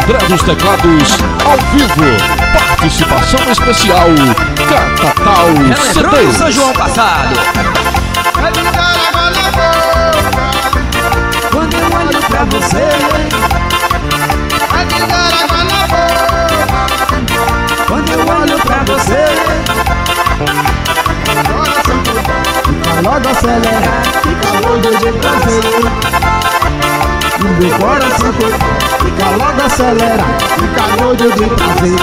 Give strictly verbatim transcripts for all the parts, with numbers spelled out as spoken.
André dos Teclados, ao vivo. Participação especial, Catatal C Relembrando D. São João passado. Vai me dar água na boca Quando eu olho pra você, vai me dar água na boca. quando eu olho pra você, Coração Fica logo acelerado, fica louco de prazer. O meu coração fica logo acelerado, fica louco de prazer.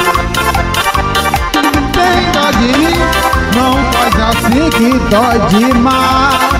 tem dó de mim, Não faz assim que dói demais.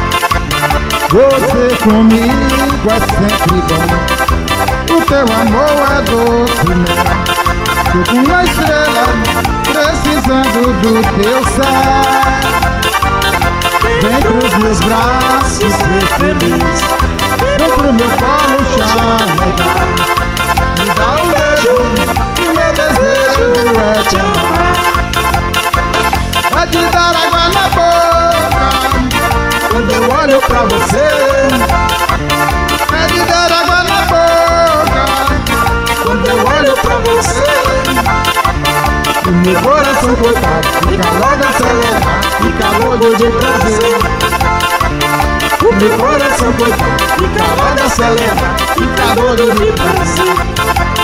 Você comigo é sempre bom. o teu amor é doce, né? Tô com uma estrela precisando do teu céu. Vem pros meus braços ser feliz. Vem pro meu colo chamegar. Me dá um beijo, que meu desejo é te amar. Vai te dar água na boca Quando eu olho pra você, vai te dar água na boca. quando eu olho pra você, o meu coração coitado fica logo acelerado, fica louco de prazer. O meu coração coitado fica logo acelerado, fica louco de prazer.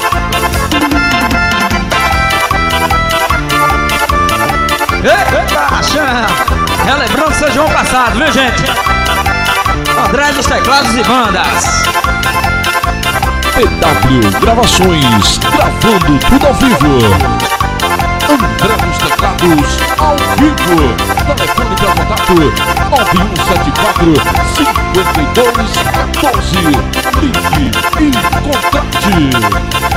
eita, achando. Relembrando São João passado, viu, gente? André dos Teclados e Bandas. P W Gravações, gravando tudo ao vivo. André dos Teclados, ao vivo. Telefone para contato nove um sete quatro, cinco dois um quatro. Ligue e contrate.